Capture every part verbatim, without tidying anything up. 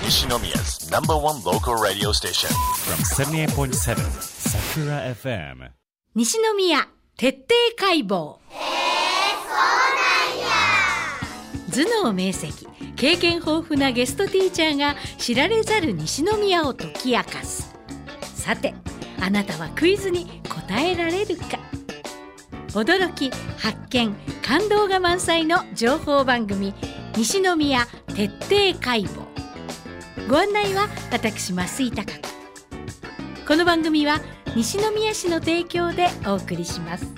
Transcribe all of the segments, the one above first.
Nishinomiya's number one local radio station from seventy-eight point seven Sakura エフエム。 西宮徹底解剖。頭脳明晰、経験豊富なゲストティーチャーが知られざる西宮を解き明かす。さて、あなたはクイズに答えられるか。驚き、発見、感動が満載の情報番組、西宮徹底解剖。ご案内は私増井貴子。この番組は西宮市の提供でお送りします。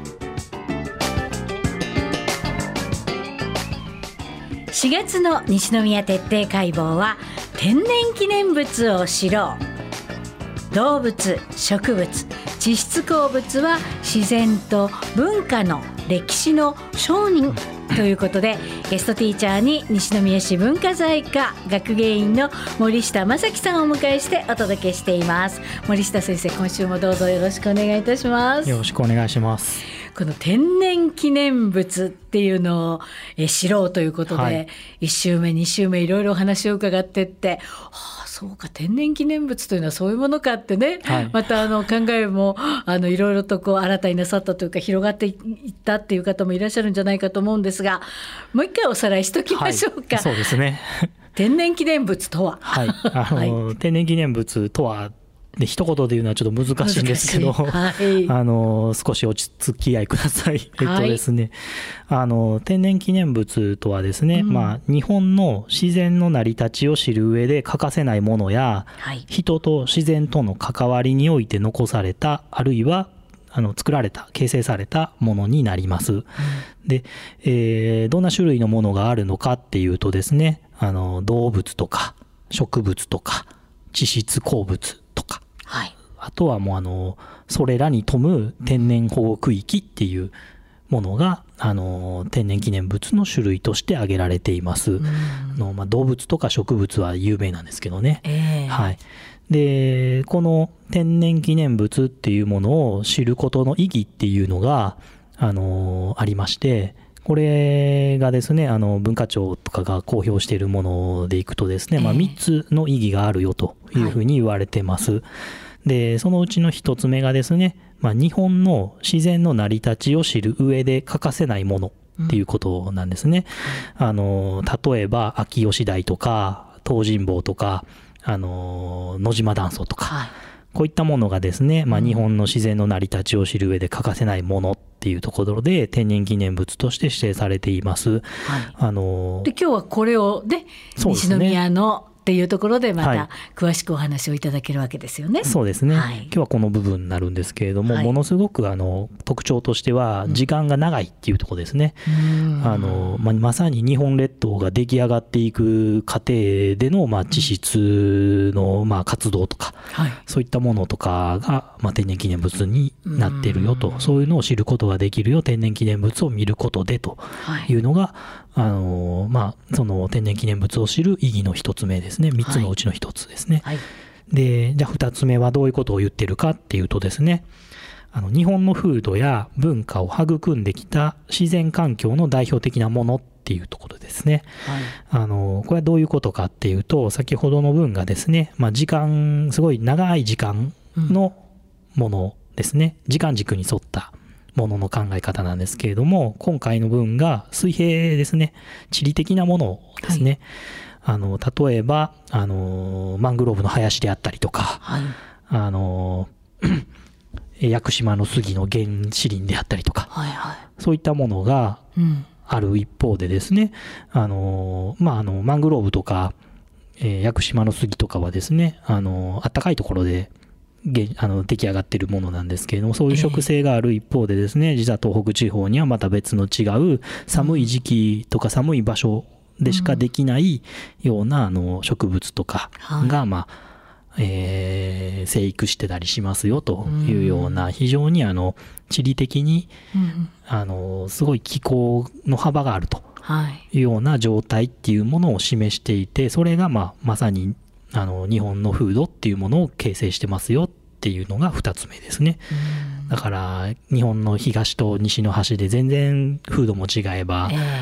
しがつの西宮徹底解剖は、天然記念物を知ろう。動物、植物、地質鉱物は自然と文化の歴史の証人ということで、ゲストティーチャーに西宮市文化財課学芸員の森下正樹さんをお迎えしてお届けしています。森下先生、今週もどうぞよろしくお願いいたします。 よろしくお願いします。この天然記念物っていうのをえ知ろうということで、はい、いち週目に週目いろいろお話を伺ってって、はあ、そうか、天然記念物というのはそういうものかってね、はい、またあの考えもあのいろいろとこう新たになさったというか、広がっていったっていう方もいらっしゃるんじゃないかと思うんですが、もう一回おさらいしときましょうか。 はい、そうですね。 天然記念物とは、 はい、あの、はい、天然記念物とはで一言で言うのはちょっと難しいんですけど、はい、あの少し落ち着き合いください。えっとですね、はい、あの天然記念物とはですね、うん、まあ、日本の自然の成り立ちを知る上で欠かせないものや、はい、人と自然との関わりにおいて残された、あるいはあの作られた、形成されたものになります。うん、で、えー、どんな種類のものがあるのかっていうとですね、あの動物とか植物とか地質鉱物とか、はい、あとはもうあのそれらに富む天然保護区域っていうものがあの天然記念物の種類として挙げられています。うん、あのまあ、動物とか植物は有名なんですけどね。えーはい、でこの天然記念物っていうものを知ることの意義っていうのがあのありまして、これがですね、あの文化庁とかが公表しているものでいくとですね、まあ、みっつの意義があるよというふうに言われてます。はい、でそのうちのひとつめがですね、まあ、日本の自然の成り立ちを知る上で欠かせないものっていうことなんですね。うん、あの例えば秋吉台とか東尋坊とかあの野島断層とか、はい、こういったものがですね、まあ、日本の自然の成り立ちを知る上で欠かせないものっていうところで天然記念物として指定されています。はい、あので今日はこれをで、西宮のっていうところでまた詳しくお話をいただけるわけですよね。 はい、そうですね。はい、今日はこの部分になるんですけれども、はい、ものすごくあの特徴としては時間が長いっていうところですね。うん、あのまあ、まさに日本列島が出来上がっていく過程での、まあ、地質の、まあ、活動とか、はい、そういったものとかが、まあ、天然記念物になっているよと、うそういうのを知ることができるよ、天然記念物を見ることでというのが、はい、あのまあ、その天然記念物を知る意義の一つ目ですね。みっつのうちの一つですね。はいはい、でじゃあふたつめはどういうことを言ってるかっていうとですね、あの日本の風土や文化を育んできた自然環境の代表的なものっていうところですね。はい、あのこれはどういうことかっていうと、先ほどの文がですね、まあ、時間すごい長い時間のものですね、うん、時間軸に沿ったものの考え方なんですけれども、今回の文が水平ですね、地理的なものですね。はい、あの例えばあのマングローブの林であったりとか、はい、あの屋久島の杉の原始林であったりとか、はいはい、そういったものがある一方でですね、うん、あのまああのマングローブとか、えー、屋久島の杉とかはですね、あの暖かいところであの出来上がっているものなんですけれども、そういう植生がある一方でですね、実は東北地方にはまた別の違う寒い時期とか寒い場所でしかできないようなあの植物とかが、まあえー、生育してたりしますよというような、非常にあの地理的にあのすごい気候の幅があるというような状態っていうものを示していて、それがまあまさにあの日本の風土っていうものを形成してますよっていうのがふたつめですね。だから日本の東と西の端で全然風土も違えば、え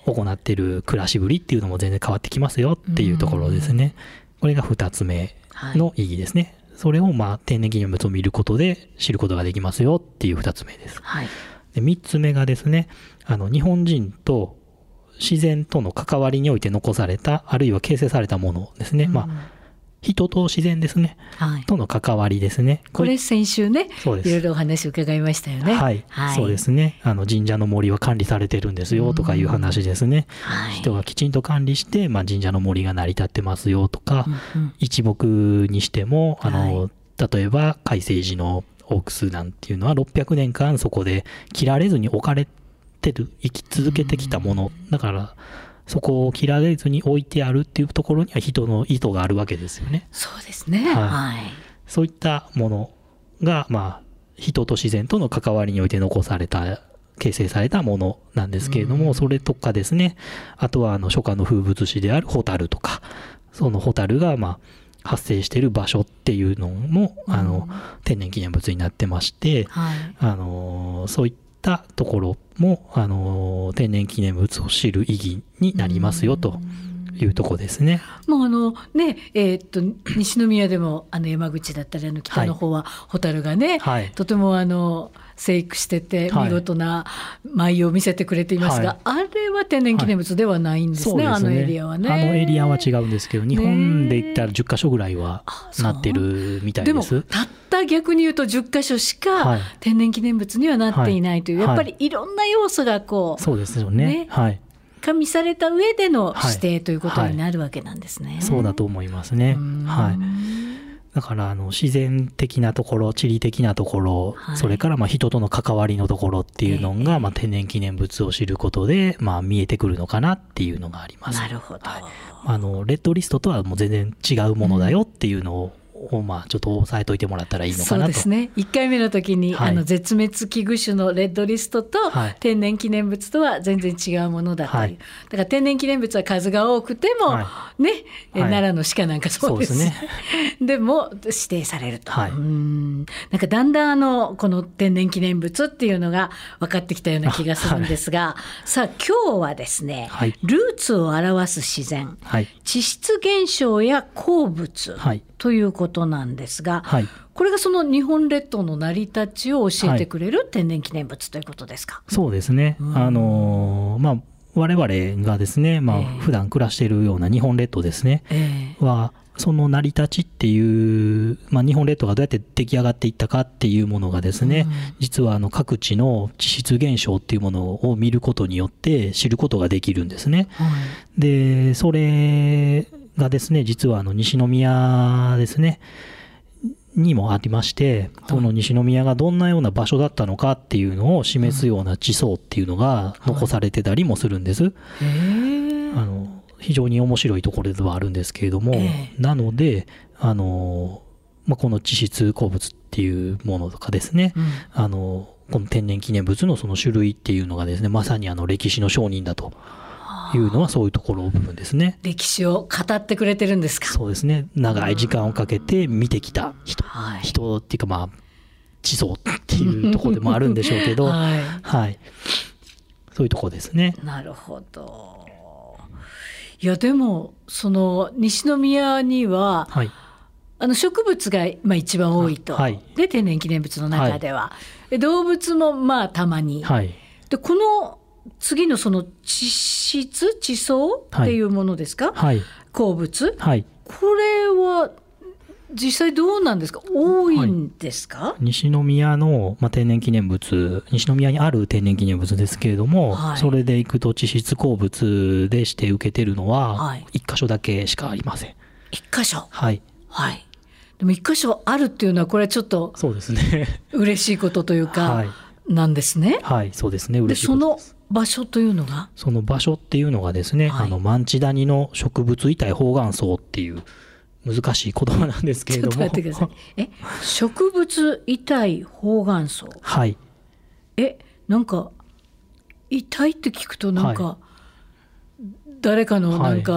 行っている暮らしぶりっていうのも全然変わってきますよっていうところですね。これがふたつめの意義ですね。はい、それをまあ天然記念物を見ることで知ることができますよっていうふたつめです。 はい、 でみっつめがですね、あの日本人と自然との関わりにおいて残された、あるいは形成されたものですね。うん、まあ人と自然ですね、はい、との関わりですね。 これ先週ね、 そうです、 いろいろお話を伺いましたよね。 はい、はい、そうですね。あの神社の森は管理されてるんですよとかいう話ですね。はい、人がきちんと管理して、まあ、神社の森が成り立ってますよとか、うんうん、一木にしてもあの、はい、例えば海星寺の大楠なんていうのはろっぴゃくねんかんそこで切られずに置かれてる、生き続けてきたものだから、そこを切られずに置いてあるっていうところには人の意図があるわけですよね。 そうですね。 はいはい、 そういったものが、まあ、人と自然との関わりにおいて残された、形成されたものなんですけれども、それとかですね、あとはあの初夏の風物詩であるホタルとか、そのホタルがまあ発生している場所っていうのも、あの天然記念物になってまして、はい、あのそういったところもあの天然記念物を知る意義になりますよというところですね。 もうあのね、えー、っと西宮でもあの山口だったりあの北の方はホタルがね、はい、とてもあの生育してて見事な舞を見せてくれていますが、はい、あれは天然記念物ではないんですね、はい、あのエリアはね。 あのエリアは違うんですけど、日本で言ったらじゅっかしょぐらいはなってるみたいです。 でもたった逆に言うとじゅっかしょしか天然記念物にはなっていないという、はい、やっぱりいろんな要素がこう、 そうですよね、ね、はい、 加味された上での指定ということになるわけなんですね。はいはい、 そうだと思いますね。はい、だからあの自然的なところ、地理的なところ、はい、それからまあ人との関わりのところっていうのが、まあ天然記念物を知ることでまあ見えてくるのかなっていうのがあります。 なるほど。 はい、あのレッドリストとはもう全然違うものだよっていうのを、をまあちょっと押さえといてもらったらいいのかなと。 そうですね。いっかいめの時に、はい、あの絶滅危惧種のレッドリストと天然記念物とは全然違うものだという、はい、だから天然記念物は数が多くても、はい、ね、はい、奈良の鹿なんかそうです、そうですね。でも指定されると、はい、うーん、なんかだんだんあのこの天然記念物っていうのが分かってきたような気がするんですが、はい、さあ今日はですね、はい、ルーツを表す自然、はい、地質現象や鉱物、はい、ということなんですが、はい、これがその日本列島の成り立ちを教えてくれる天然記念物ということですか。 はい、そうですね。うん、あのまあ我々がですね、まあ、普段暮らしているような日本列島ですね、えー、はその成り立ちっていう、まあ、日本列島がどうやって出来上がっていったかっていうものがですね、うん、実はあの各地の地質現象っていうものを見ることによって知ることができるんですね。うん、でそれがですね、実はあの西宮ですねにもありまして、その西宮がどんなような場所だったのかっていうのを示すような地層っていうのが残されてたりもするんです。はい、あの非常に面白いところではあるんですけれども、なのであの、まあ、この地質鉱物っていうものとかですね、うん、あのこの天然記念物のその種類っていうのがですね、まさにあの歴史の証人だというのはそういうところの部分ですね。 歴史を語ってくれてるんですか。 そうですね。長い時間をかけて見てきた人、はい、人っていうかまあ地層っていうところでもあるんでしょうけど、はい、はい、そういうところですね。 なるほど。いやでもその西宮には、はい、あの植物がまあ一番多いと、はい、で天然記念物の中では、はい、動物もまあたまに、はい、でこの次のその地質地層っていうものですか、はい、鉱物、はい、これは実際どうなんですか。多いんですか。はい、西宮の、まあ、天然記念物、西宮にある天然記念物ですけれども、はい、それでいくと地質鉱物で指定受けてるのは一箇所だけしかありません。 一箇所。 はい、 はい、でも一箇所あるっていうのはこれはちょっとそうですね嬉しいことというか、はい、なんですね。 はい、そうですね。嬉しいことです。 でその場所というのがその場所っていうのがですね、はい、あのマンチダニの植物遺体包含層っていう難しい言葉なんですけれども、ちょっと待ってください。 え、植物遺体包含層。 はい。 え、なんか遺体って聞くとなんか、はい、誰かのなんか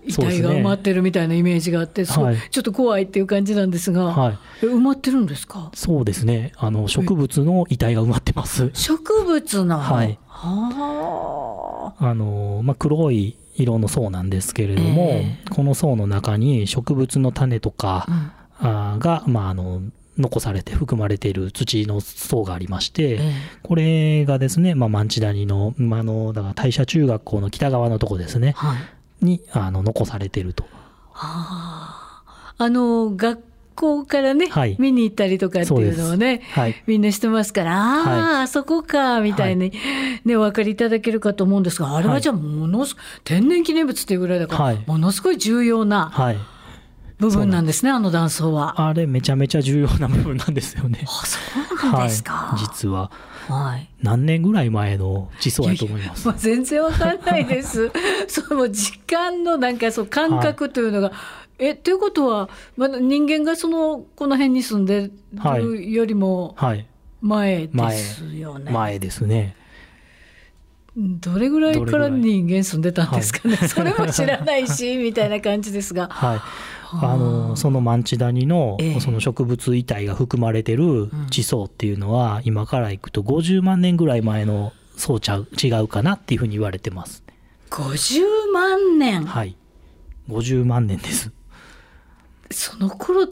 遺体が埋まってるみたいなイメージがあって、そう、 はい、 ちょっと怖いっていう感じなんですが、はい、え埋まってるんですか？ そうですね、あの植物の遺体が埋まってます。 植物の、 はい、 はあの、まあ、黒い色の層なんですけれども、えー、この層の中に植物の種とか、うん、が、まあ、あの残されて含まれている土の層がありまして、えー、これがですね、まあ、万地谷の、まあ、あのだから大社中学校の北側のとこですね、はい、にあの残されていると。 はあ、あの学校からね、はい、見に行ったりとかっていうのをね、はい、みんなしてますから、ああ、はい、あそこかみたいに、はいね、お分かりいただけるかと思うんですが、あれはじゃあものすごい、はい、天然記念物っていうぐらいだから、はい、ものすごい重要な、はい部分なんですね、あの断層は。 あれめちゃめちゃ重要な部分なんですよね。 あ、そうなんですか。 はい、実は、 はい、 何年ぐらい前の地層だと思います。 いやいや、まあ、全然わかんないです。その時間のなんかそう感覚というのが、はい、えということは、まあ、人間がそのこの辺に住んでるよりも前ですよね。 はい、前, 前ですね。 どれぐらいから人間住んでたんですかね。はい、それも知らないしみたいな感じですが。 はい、あのその万地谷の、えー、その植物遺体が含まれてる地層っていうのは、うん、今からいくとごじゅうまんねんぐらい前の層ちゃう違うかなっていうふうに言われてます。 ごじゅうまんねん。 はい、ごじゅうまんねんです。 その頃って、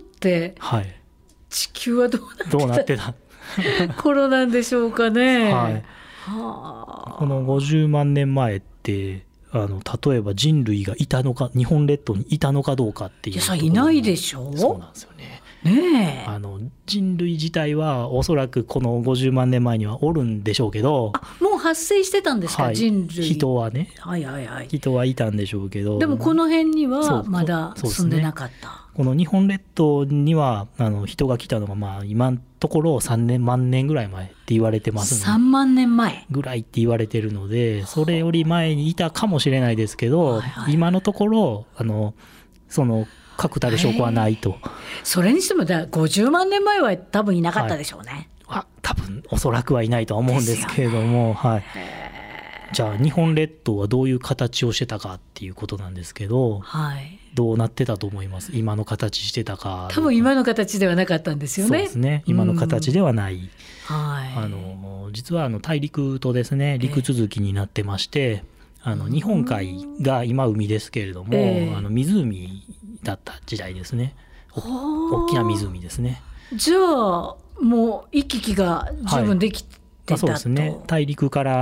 はい、地球はどうなってた、どうなってた頃なんでしょうかね。はい、 はあ、このごじゅうまんねんまえってあの例えば人類がいたのか、日本列島にいたのかどうかっていう。いや、 それいないでしょう。 そうなんですよね。 ねえ、 あの人類自体はおそらくこのごじゅうまんねんまえにはおるんでしょうけど。 あ、もう発生してたんですか、はい、人類。 人はね、 はいはいはい、 人はいたんでしょうけど、 でもこの辺にはまだ住んでなかった。 この日本列島にはあの人が来たのが、まあ今のところさんねんまんねんぐらい前って言われてますので、 さんまんねんまえぐらいって言われてるので、それより前にいたかもしれないですけど、はいはい、今のところあのその確たる証拠はないと。 それにしてもだごじゅうまんねんまえは多分いなかったでしょうね。 はい、あ、多分おそらくはいないとは思うんですけれども、はい、じゃあ日本列島はどういう形をしてたかっていうことなんですけど、はい、どうなってたと思います？今の形してたか。 多分今の形ではなかったんですよね。 そうですね、今の形ではない、うん、はい、あの実はあの大陸とですね、陸続きになってまして、えー、あの日本海が今海ですけれども、えー、あの湖だった時代ですね。大きな湖ですね。 じゃあもう行き来が十分できて、はい、 そうですね、大陸から、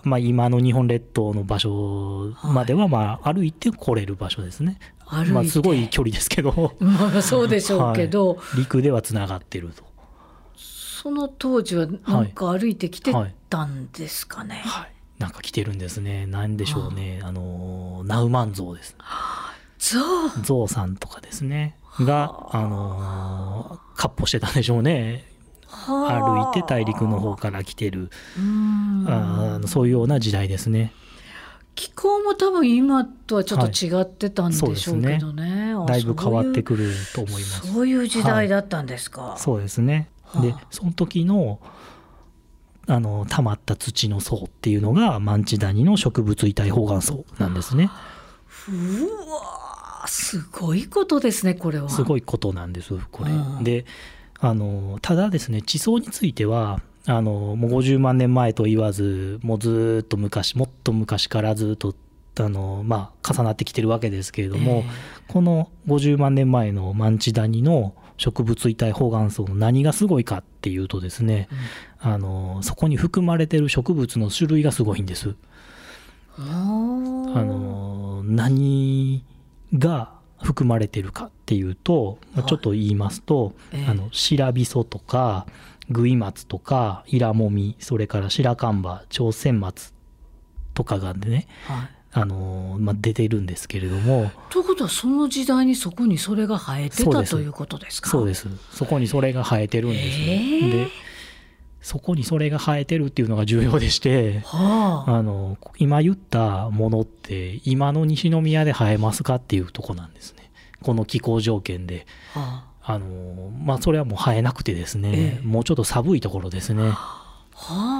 まあ、今の日本列島の場所までは、まあ、歩いて来れる場所ですね。はい、まあ、すごい距離ですけど、 まあ、そうでしょうけど、 はい、陸ではつながってると。 その当時はなんか歩いてきてたんですかね。 はいはい、なんか来てるんですね。なんでしょうね、あのナウマンゾウです。 ゾウゾウさんとかですねが、あのー、闊歩してたんでしょうね。歩いて大陸の方から来てる、あのそういうような時代ですね。 気候も多分今とはちょっと違ってたんでしょうけどね。 はい、ね、だいぶ変わってくると思います。 そういう時代だったんですか。 はい、そうですね。でその時のあの溜まった土の層っていうのが万地谷の植物遺体包岩層なんですね。 うわ、すごいことですね、これは。 すごいことなんですこれ。であのただですね、地層についてはあのもうごじゅうまんねんまえと言わず、もうずっと昔、もっと昔からずっとあの、まあ、重なってきてるわけですけれども、えー、このごじゅうまんねんまえの万地谷の植物遺体包岩層の何がすごいかっていうとですね、うん、あのそこに含まれてる植物の種類がすごいんです。あの何が含まれてるかっていうと、ちょっと言いますと、はい、あの白びそとかグイマツとかイラモミ、それから白樺葉、朝鮮松とかがね、はい、あのまあ、出てるんですけれども。 ということはその時代にそこにそれが生えてたということですか。 そうです、そこにそれが生えてるんですね。えー、でそこにそれが生えてるっていうのが重要でして、はあ、あの今言ったものって今の西宮で生えますかっていうとこなんですね。この気候条件で、はあ、あのまあ、それはもう生えなくてですね、えー、もうちょっと寒いところですね。はあ、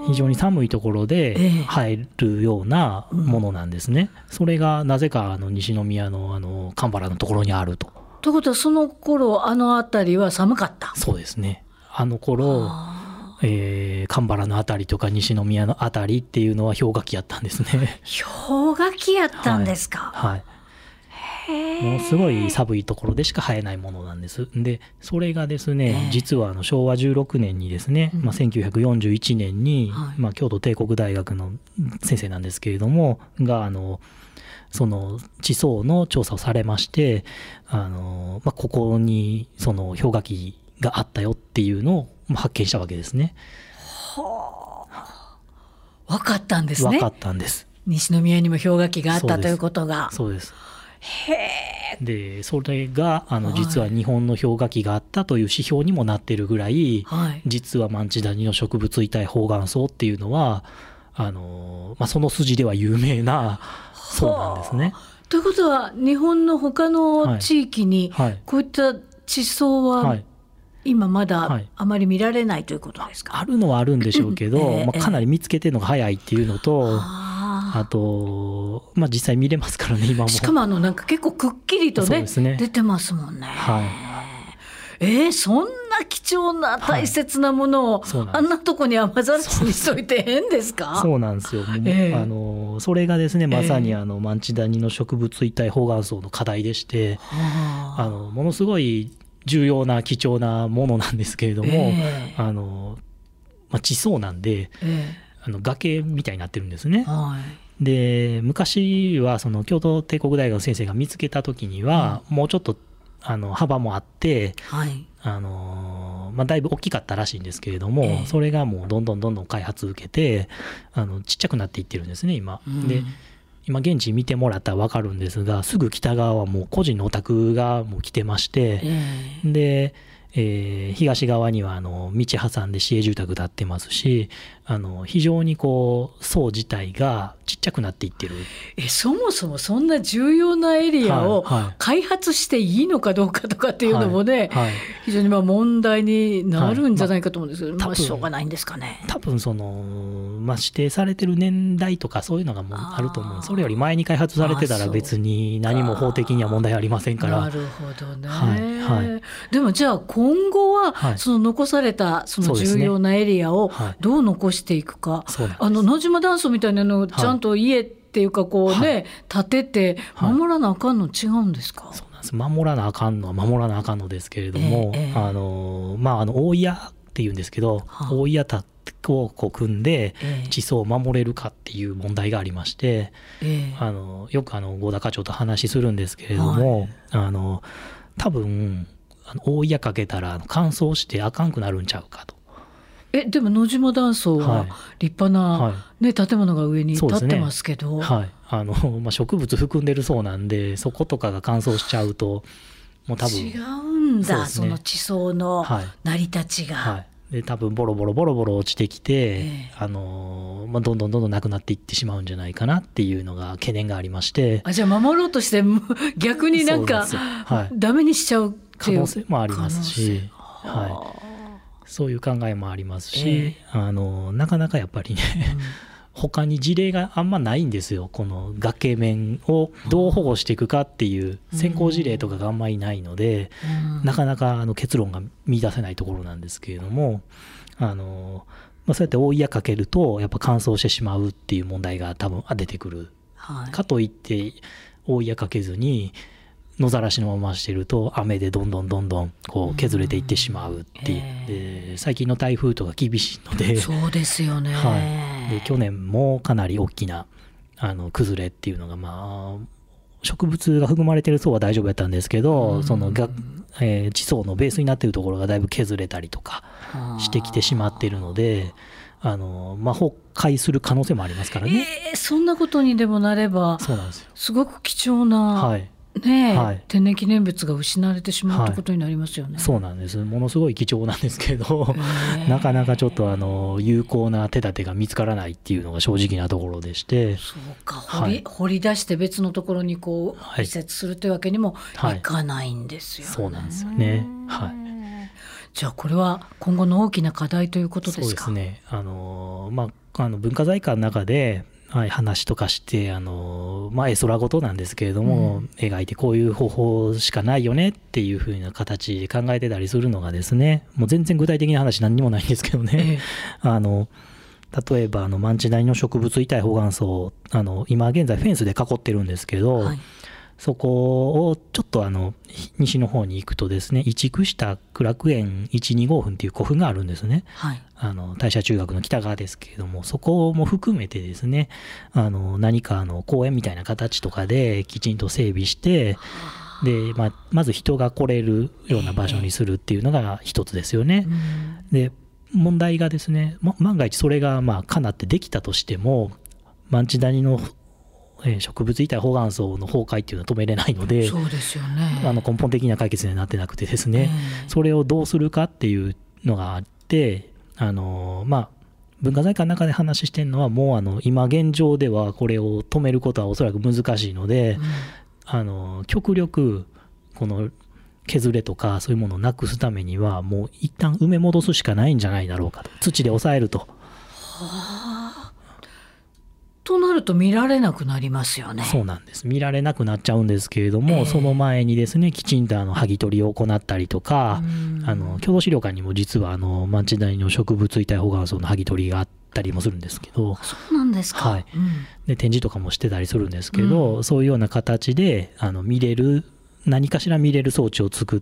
非常に寒いところで生えるようなものなんですね、うん、それがなぜかあの西宮 の, あの蒲原のところにあると。 ということはその頃あの辺りは寒かった。 そうですね、あの頃えー、蒲原のあたりとか西宮のあたりっていうのは氷河期やったんですね。 氷河期やったんですか。 はい、はい、ものすごい寒いところでしか生えないものなんです。でそれがですね、実はあのしょうわじゅうろくねんにですね、まあ、せんきゅうひゃくよんじゅういちねんに、はい、まあ、京都帝国大学の先生なんですけれどもがあのその地層の調査をされまして、あの、まあ、ここにその氷河期があったよっていうのを発見したわけですね。 はあ、分かったんですね。 分かったんです。 西宮にも氷河期があったということが。 そうです。 へえ。 でそれがあの実は日本の氷河期があったという指標にもなっているぐらい、はい、実はマンチダニの植物遺体方眼層っていうのはあの、まあ、その筋では有名な層なんですね。 ということは日本の他の地域にこういった地層は、はいはい、今まだあまり見られないということですか。 はい、あるのはあるんでしょうけど、えーまあ、かなり見つけてるのが早いっていうのと、えー、あと、まあ、実際見れますからね今も。 しかもあのなんか結構くっきりと ね, ね出てますもんね。はい、えー、そんな貴重な大切なものを、はい、んあんなとこに雨ざらしにしといて変ですか。 そうなんですよ、えー、あのそれがですねまさにあの、えー、マンチダニの植物遺体方眼層の課題でして、あのものすごい重要な貴重なものなんですけれども、えーあのまあ、地層なんで、えー、あの崖みたいになってるんですね。はい、で昔はその京都帝国大学の先生が見つけた時には、うん、もうちょっとあの幅もあって、はい、あのまあ、だいぶ大きかったらしいんですけれども、えー、それがもうどんどんどんどん開発を受けてあのちっちゃくなっていってるんですね今、うん、で今現地見てもらったら分かるんですが、すぐ北側はもう個人のお宅がもう来てまして、えー、で、えー、東側にはあの道挟んで市営住宅建ってますし、あの非常にこう層自体がちっちゃくなっていってる。 えそもそもそんな重要なエリアを開発していいのかどうかとかっていうのもね、はいはい、非常にまあ問題になるんじゃないかと思うんですけど、はいまあまあ、しょうがないんですかね。 多分その、まあ、指定されてる年代とかそういうのがもうあると思う。それより前に開発されてたら別に何も法的には問題ありませんから。 なるほどね、はいはい、でもじゃあ今後はその残されたその重要なエリアをどう残していくか、あの野島断層みたいなのをちゃんと家っていうかこうね、はい、建てて守らなあかんの違うんですか。 そうなんです。守らなあかんのは守らなあかんのですけれども、えーえー、あのまああの大谷っていうんですけど、はあ、大谷田をこう組んで地層を守れるかっていう問題がありまして、えー、あのよくあの合田課長と話しするんですけれども、はい、あの多分あの大谷かけたら乾燥してあかんくなるんちゃうかと。 えでも野島断層は立派な、はいね、建物が上に建ってますけど、 ねはいあのまあ、植物含んでるそうなんでそことかが乾燥しちゃうともう多分違うんだ そ,、ね、その地層の成り立ちが、はいはい、 で多分ボロボロボロボロ落ちてきて、えーあのまあ、どんどんどんどんなくなっていってしまうんじゃないかなっていうのが懸念がありまして。 あじゃあ守ろうとして逆になんか、はい、ダメにしちゃうっていう可能性もありますし、はいそういう考えもありますし、えー、あのなかなかやっぱりね、うん、他に事例があんまないんですよ。この崖面をどう保護していくかっていう先行事例とかがあんまりないので、うん、なかなかあの結論が見出せないところなんですけれども、あの、まあ、そうやって大谷かけるとやっぱ乾燥してしまうっていう問題が多分出てくる、はい、かといって大谷かけずに野ざらしのまましてると雨でどんどんどんどんこう削れていってしまうっていう、えー、で最近の台風とか厳しいのでそうですよね、 はい、で去年もかなり大きなあの崩れっていうのがまあ植物が含まれてる層は大丈夫やったんですけど、そのが、えー、地層のベースになっているところがだいぶ削れたりとかしてきてしまっているのであの、まあ、崩壊する可能性もありますからね、 えー、そんなことにでもなればそうなんですよ。 すごく貴重な、はいねはい、天然記念物が失われてしまうってことになりますよね、 はい、そうなんです。ものすごい貴重なんですけどなかなかちょっとあの有効な手立てが見つからないっていうのが正直なところでして。 そうか、掘り、はい、掘り出して別のところにこう移設するというわけにもいかないんですよね、 はいはい、そうなんですよね、はい、 じゃあこれは今後の大きな課題ということですか。 そうですね、あの、まあ、あの文化財館の中で、はい、話とかしてあの、まあ、絵空事なんですけれども、うん、描いてこういう方法しかないよねっていう風な形で考えてたりするのがですね、もう全然具体的な話何にもないんですけどね、ええ、あの例えばあのマンチダニの植物遺体保管層、あの今現在フェンスで囲ってるんですけど、はい、そこをちょっとあの西の方に行くとですね、移築した苦楽園いちにごふんっていう古墳があるんですね、はい、あの大社中学の北側ですけれども、そこも含めてですね、あの何かあの公園みたいな形とかできちんと整備して、で、まあ、まず人が来れるような場所にするっていうのが一つですよね、えー、で問題がですね、万が一それがまあ叶ってできたとしても、マンチダニの植物遺体保管層の崩壊っていうのは止めれないので、 そうですよね、 あの根本的な解決にはなってなくてですね、えー、それをどうするかっていうのがあって、あのまあ文化財館の中で話してるのは、もうあの今現状ではこれを止めることはおそらく難しいので、うん、あの極力この削れとかそういうものをなくすためにはもう一旦埋め戻すしかないんじゃないだろうかと、土で抑えると。はあ、となると見られなくなりますよね。 そうなんです、見られなくなっちゃうんですけれども、えー、その前にですね、きちんとあの剥ぎ取りを行ったりとか、あの郷土資料館にも実はあのマンチダニの植物遺体保管層の剥ぎ取りがあったりもするんですけど、 そうなんですか、 はい、うん、で展示とかもしてたりするんですけど、うん、そういうような形であの見れる、何かしら見れる装置を作って、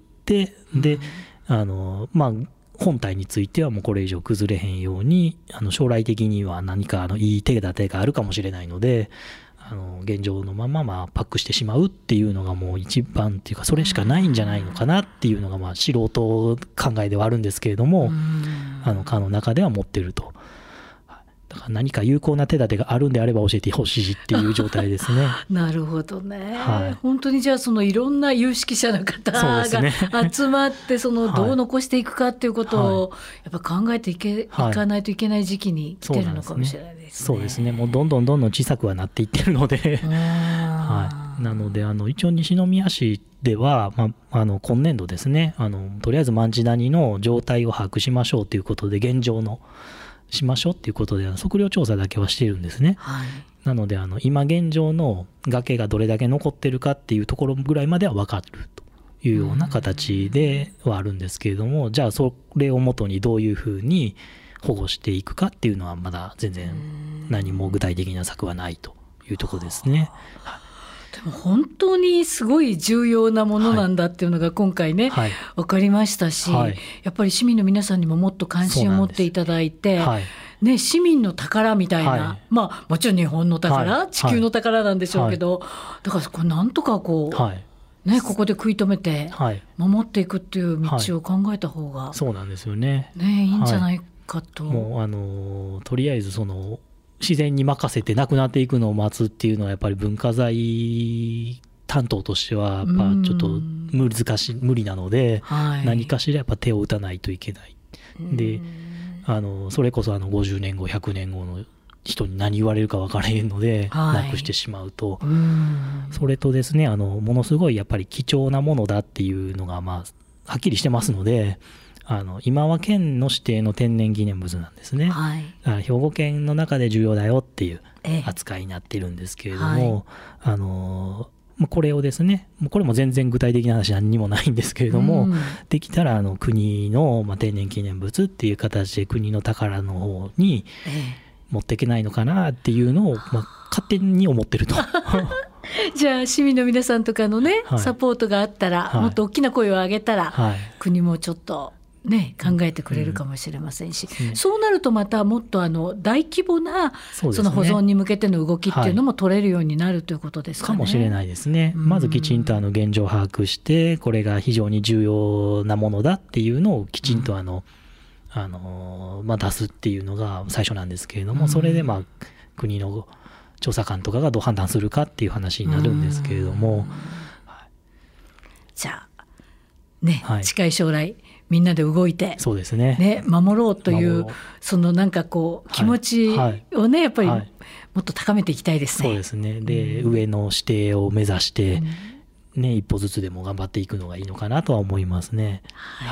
で、うん、あのまあ本体についてはもうこれ以上崩れへんように、あの将来的には何かあのいい手立てがあるかもしれないので、あの現状のまままあパックしてしまうっていうのがもう一番っていうか、それしかないんじゃないのかなっていうのがまあ素人考えではあるんですけれども、あの課の中では持ってると。だから何か有効な手立てがあるんであれば教えてほしいっていう状態ですね。 なるほどね、 はい、 本当にじゃあそのいろんな有識者の方が集まってそのどう残していくかっていうことをやっぱ考えていけ、はい、いかないといけない時期に来てるのかもしれないですね。 そうですね、もうどんどんどんどん小さくはなっていってるので、はい、なのであの一応西宮市では、まあ、あの今年度ですね、あのとりあえずマンチダニの状態を把握しましょうということで、現状のしましょうっていうことで測量調査だけはしているんですね、はい、なのであの今現状の崖がどれだけ残ってるかっていうところぐらいまでは分かるというような形ではあるんですけれども、じゃあそれをもとにどういうふうに保護していくかっていうのはまだ全然何も具体的な策はないというところですね。 でも本当にすごい重要なものなんだっていうのが今回ね、はい、分かりましたし、はい、やっぱり市民の皆さんにももっと関心を持っていただいて、はいね、市民の宝みたいな、はい、まあもちろん日本の宝、はい、地球の宝なんでしょうけど、はい、だからこれなんとかこう、はいね、ここで食い止めて守っていくっていう道を考えた方が、 はい、そうなんですよね、 ね、いいんじゃないかと、 はい、もうあのとりあえずその自然に任せてなくなっていくのを待つっていうのはやっぱり文化財担当としてはやっぱちょっと難しい無理なので、はい、何かしらやっぱ手を打たないといけない。で、あのそれこそあのごじゅうねんごひゃくねんごの人に何言われるか分からへんので、はい、なくしてしまうと、それとですね、あのものすごいやっぱり貴重なものだっていうのがまあはっきりしてますので、あの今は県の指定の天然記念物なんですね、はい、だから兵庫県の中で重要だよっていう扱いになってるんですけれども、ええはい、あのこれをですね、これも全然具体的な話何にもないんですけれども、うん、できたらあの国の、まあ、天然記念物っていう形で国の宝の方に持っていけないのかなっていうのを、まあ、勝手に思ってるとじゃあ市民の皆さんとかのね、はい、サポートがあったら、はい、もっと大きな声を上げたら、はい、国もちょっとね、考えてくれるかもしれませんし、うんうん、そうなるとまたもっとあの大規模な そ,、ね、その保存に向けての動きっていうのも取れるようになるということですかね。 かもしれないですね。まずきちんとあの現状を把握してこれが非常に重要なものだっていうのをきちんとあの、うん、あのまあ、出すっていうのが最初なんですけれども、それでまあ国の調査官とかがどう判断するかっていう話になるんですけれども、はい、 じゃあね、はい、近い将来みんなで動いて、 そうですね、 ね、守ろうというそのなんかこう気持ちをね、はいはい、やっぱりもっと高めていきたいですね。 そうですね。で、うん、上の指定を目指して、うんね、一歩ずつでも頑張っていくのがいいのかなとは思いますね。 はいはい、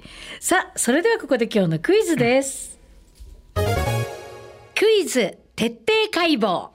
さあそれではここで今日のクイズです、うん、クイズ徹底解剖。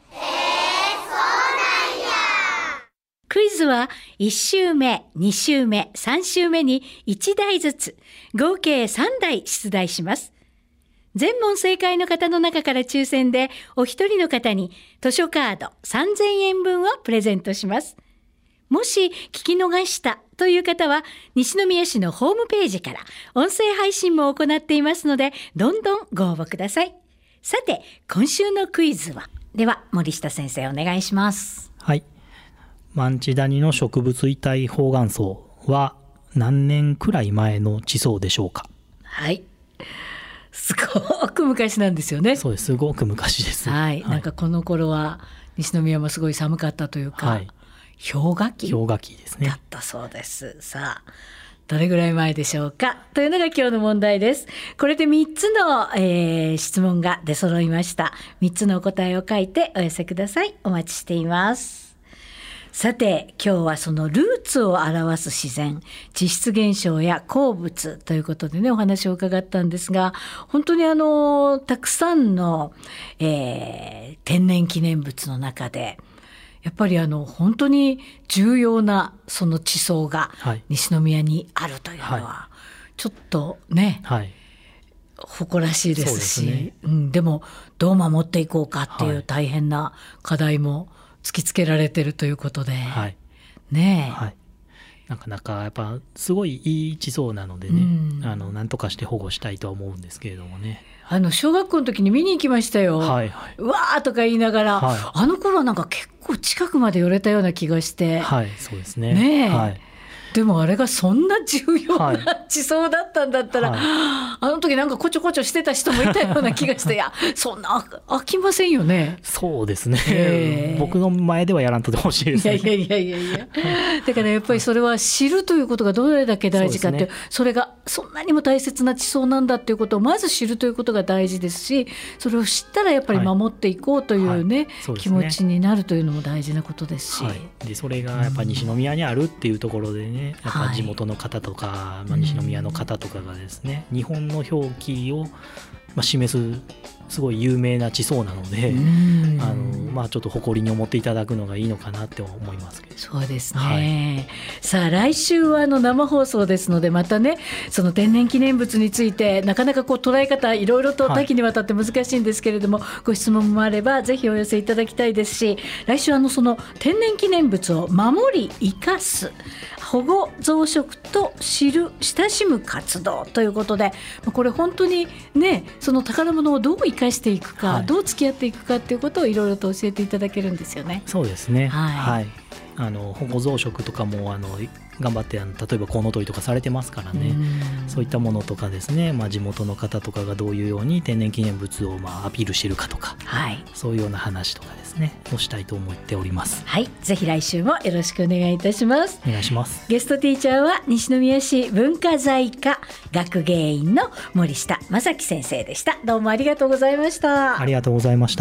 クイズはいち週目、に週目、さん週目にいち題ずつ合計さん題出題します。全問正解の方の中から抽選でお一人の方に図書カードさんぜんえんぶんをプレゼントします。もし聞き逃したという方は西宮市のホームページから音声配信も行っていますのでどんどんご応募ください。さて今週のクイズは、では森下先生お願いします。 はい、マンチダニの植物遺体包含層は何年くらい前の地層でしょうか。 はい、すごく昔なんですよね。 そうです、すごく昔です。 はい、はい、なんかこの頃は西宮もすごい寒かったというか、はい、氷河期氷河期ですねだったそうです。さあどれぐらい前でしょうかというのが今日の問題です。これでみっつの、えー、質問が出揃いました。みっつのお答えを書いてお寄せください。お待ちしています。さて今日はそのルーツを表す自然、地質現象や鉱物ということでねお話を伺ったんですが、本当にあのたくさんの、えー、天然記念物の中でやっぱりあの本当に重要なその地層が西宮にあるというのはちょっとね、はい、誇らしいですし、そうですね、うん、でもどう守っていこうかっていう大変な課題も突きつけられてるということで、はい、ねえ、はい、 なかなかやっぱすごいいい地層なのでね、うん、あの何とかして保護したいとは思うんですけれどもね。 あの小学校の時に見に行きましたよ、はいはい、うわーとか言いながら、はい、あの頃はなんか結構近くまで寄れたような気がして、 はい、そうですね。 ねえ、はい、 でもあれがそんな重要な地層だったんだったら、はい、あの時なんかこちょこちょしてた人もいたような気がしていやそんな飽きませんよね。 そうですね、えー、僕の前ではやらんとでほしいですね。 いやいやいやいやだからやっぱりそれは知るということがどれだけ大事かって、 そうですね、それがそんなにも大切な地層なんだっていうことをまず知るということが大事ですし、それを知ったらやっぱり守っていこうというね、はいはい、気持ちになるというのも大事なことですし、はい、でそれがやっぱ西宮にあるっていうところでね、やっぱ地元の方とか、はい、まあ、西宮の方とかがですね、うん、日本の表記をまあ示すすごい有名な地層なので、あの、まあ、ちょっと誇りに思っていただくのがいいのかなって思いますけど。 そうですね、はい、さあ来週はあの生放送ですのでまたねその天然記念物についてなかなかこう捉え方いろいろと多岐にわたって難しいんですけれども、はい、ご質問もあればぜひお寄せいただきたいですし、来週あのその天然記念物を守り生かす保護増殖と知る親しむ活動ということで、これ本当にねその宝物をどう生かしていくか、はい、どう付き合っていくかっていうことをいろいろと教えていただけるんですよね。 そうですね、はい、はい、あの保護増殖とかもあの頑張ってあの例えばコウノトリとかされてますからね、うそういったものとかですね、まあ、地元の方とかがどういうように天然記念物をまあアピールしているかとか、はい、そういうような話とかですねをしたいと思っております。 はい、ぜひ来週もよろしくお願いいたします。 お願いします。 ゲストティーチャーは西宮市文化財課学芸員の森下正樹先生でした。どうもありがとうございました。 ありがとうございました。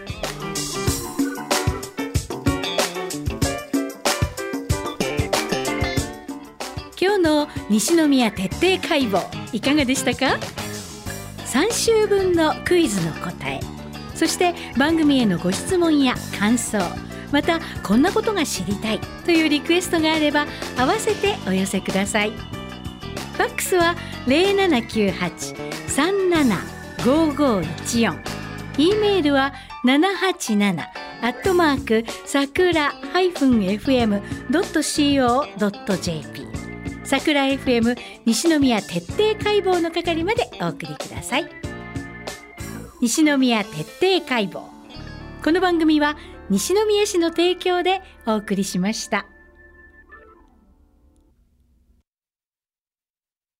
今日の西宮徹底解剖いかがでしたか。さん週分のクイズの答え、そして番組へのご質問や感想、またこんなことが知りたいというリクエストがあれば合わせてお寄せください。ファックスは ゼロななきゅうはち さんなな ごごいちよん、 E メールはななはちななアットマークさくら エフエムドットシーオードットジェーピー さくら エフエム 西宮徹底解剖の係までお送りください。西宮徹底解剖、この番組は西宮市の提供でお送りしました。